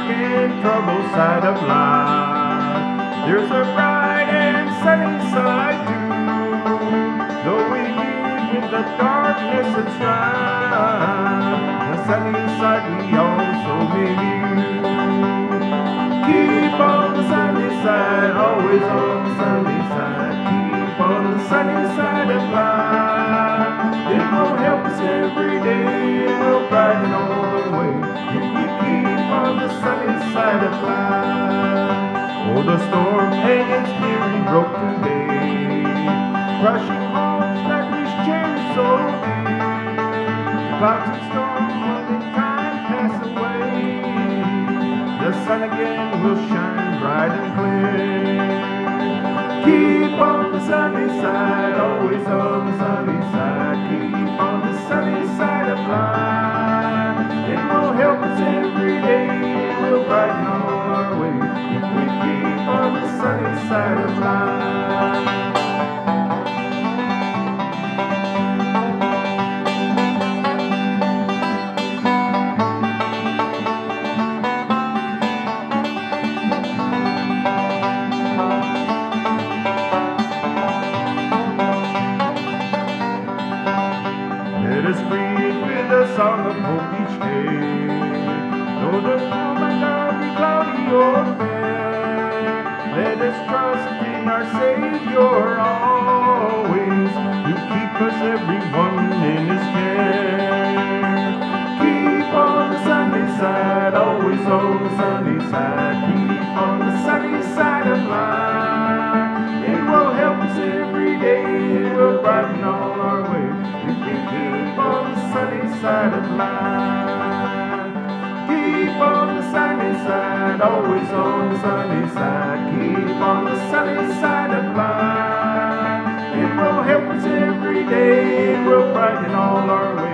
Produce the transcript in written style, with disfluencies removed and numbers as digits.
and troubled side of life. There's a bright and sunny side too, though we meet with the darkness and strife. The sunny side we also may view. Keep on the sunny side, always on the sunny side. Keep on the sunny side of life. It will help us every day, it will brighten all the way. If we keep on the sunny side of life. Oh, the storm and its fury broke today, crushing homes that we cherish so dear. Clouds and storms will in time pass away. The sun again will shine bright and clear. Keep on the sunny side, always on the sunny side. Keep on the sunny side of life. It will help us every day, it will brighten all our way. If we keep on the sunny side of life. Let us breathe with a song of hope each day, though the moment be cloudy or fair. Let us trust in our Savior always, to keep us everyone in His care. Keep on the sunny side, always on the sunny side. Keep on the sunny side of life. It will help us every day, it will brighten all our way. If we keep on the sunny side of life. Keep on the sunny side, always on the sunny side. Keep on the sunny side of life. It will help us every day, it will brighten all our way.